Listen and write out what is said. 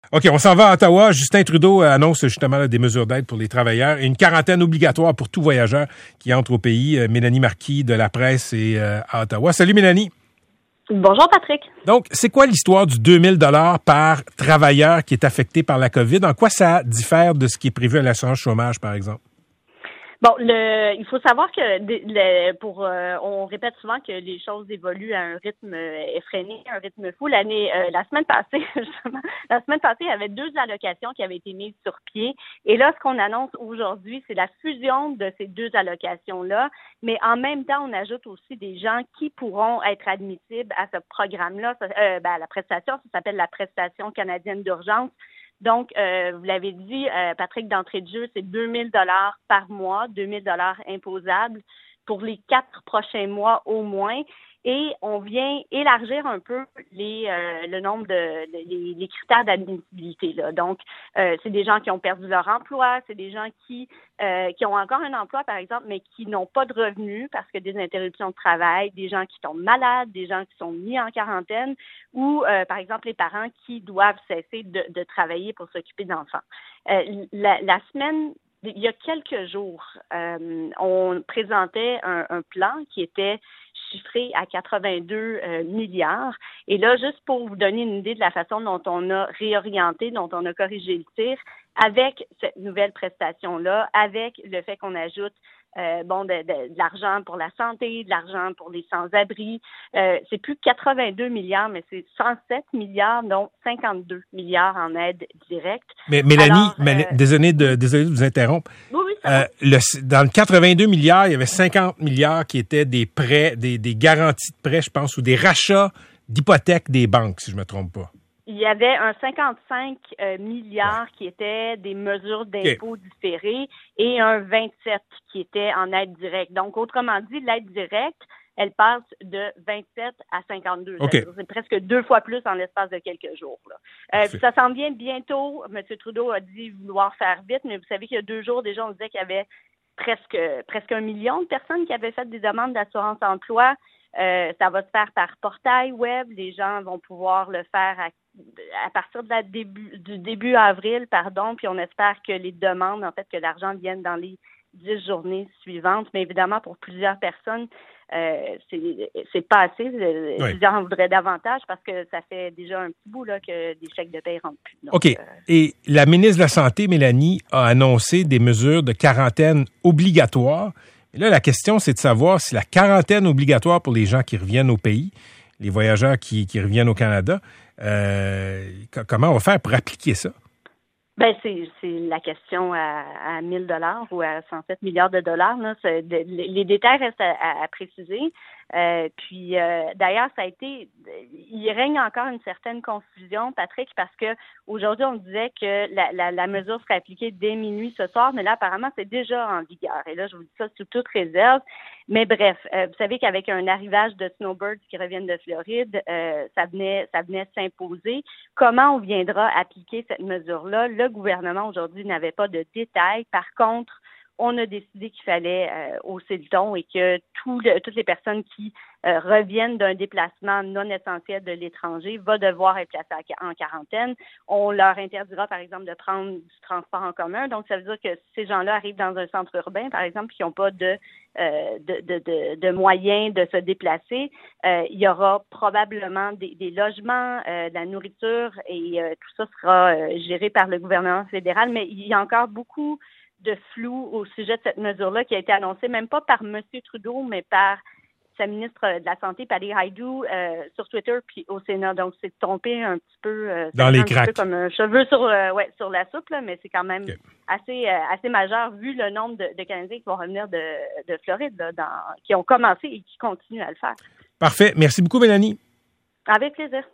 OK, on s'en va à Ottawa. Justin Trudeau annonce justement là, des mesures d'aide pour les travailleurs et une quarantaine obligatoire pour tout voyageur qui entre au pays. Mélanie Marquis de La Presse est à Ottawa. Salut Mélanie. Bonjour Patrick. Donc, c'est quoi l'histoire du 2000 $ par travailleur qui est affecté par la COVID? En quoi ça diffère de ce qui est prévu à l'assurance chômage, par exemple? Bon, il faut savoir que on répète souvent que les choses évoluent à un rythme effréné, un rythme fou. La semaine passée, justement, il y avait 2 allocations qui avaient été mises sur pied. Et là, ce qu'on annonce aujourd'hui, c'est la fusion de ces 2 allocations-là. Mais en même temps, on ajoute aussi des gens qui pourront être admissibles à ce programme-là, à la prestation. Ça s'appelle la prestation canadienne d'urgence. Donc, vous l'avez dit, Patrick, d'entrée de jeu, c'est 2000 $ par mois, 2000 $ imposables pour les 4 prochains mois au moins. Et on vient élargir un peu le nombre les critères d'admissibilité, là. Donc, c'est des gens qui ont perdu leur emploi, c'est des gens qui ont encore un emploi, par exemple, mais qui n'ont pas de revenus parce que des interruptions de travail, des gens qui tombent malades, des gens qui sont mis en quarantaine ou, par exemple, les parents qui doivent cesser de travailler pour s'occuper d'enfants. La semaine, il y a quelques jours, on présentait un plan qui était chiffré à 82 milliards. Et là, juste pour vous donner une idée de la façon dont on a réorienté, dont on a corrigé le tir, avec cette nouvelle prestation-là, avec le fait qu'on ajoute de l'argent pour la santé, de l'argent pour les sans-abri. C'est plus 82 milliards, mais c'est 107 milliards, dont 52 milliards en aide directe. Mais Mélanie, désolé de vous interrompre. Oui, dans le 82 milliards, il y avait 50 milliards qui étaient des prêts, des garanties de prêts, je pense, ou des rachats d'hypothèques des banques, si je me trompe pas. Il y avait un 55 milliards qui étaient des mesures d'impôts différées et un 27 qui était en aide directe. Donc, autrement dit, l'aide directe, elle passe de 27 à 52. Okay. C'est presque 2 fois plus en l'espace de quelques jours, là. Ça s'en vient bientôt. M. Trudeau a dit vouloir faire vite, mais vous savez qu'il y a 2 jours, déjà, on disait qu'il y avait presque 1 million de personnes qui avaient fait des demandes d'assurance emploi. Ça va se faire par portail web. Les gens vont pouvoir le faire à partir du début avril, puis on espère que les demandes, en fait, que l'argent vienne dans les 10 journées suivantes. Mais évidemment, pour plusieurs personnes, c'est pas assez. Plusieurs en voudraient davantage parce que ça fait déjà un petit bout là que des chèques de paie rentrent plus. Donc, OK. Et la ministre de la Santé, Mélanie, a annoncé des mesures de quarantaine obligatoires. Et là, la question, c'est de savoir si la quarantaine obligatoire pour les gens qui reviennent au pays, les voyageurs qui reviennent au Canada, comment on va faire pour appliquer ça? Ben c'est la question à 1000 $ ou à 107 milliards de dollars. Là. Les détails restent à préciser. Puis d'ailleurs, il règne encore une certaine confusion, Patrick, parce que aujourd'hui on disait que la mesure serait appliquée dès minuit ce soir, mais là apparemment c'est déjà en vigueur. Et là, je vous dis ça sous toute réserve. Mais bref, vous savez qu'avec un arrivage de snowbirds qui reviennent de Floride, ça venait s'imposer. Comment on viendra appliquer cette mesure-là? Le gouvernement aujourd'hui n'avait pas de détails. Par contre, on a décidé qu'il fallait hausser le ton et que toutes les personnes qui reviennent d'un déplacement non essentiel de l'étranger vont devoir être placées en quarantaine. On leur interdira, par exemple, de prendre du transport en commun. Donc, ça veut dire que ces gens-là arrivent dans un centre urbain, par exemple, qui n'ont pas de moyens de se déplacer. Il y aura probablement des logements, de la nourriture et tout ça sera géré par le gouvernement fédéral. Mais il y a encore beaucoup de flou au sujet de cette mesure-là qui a été annoncée, même pas par M. Trudeau, mais par sa ministre de la Santé, Patty Hajdu, sur Twitter puis au Sénat. Donc, c'est tombé un petit peu dans les cracks. Un peu comme un cheveu sur la soupe, là, mais c'est quand même assez majeur vu le nombre de Canadiens qui vont revenir de Floride, là, qui ont commencé et qui continuent à le faire. Parfait. Merci beaucoup, Mélanie. Avec plaisir.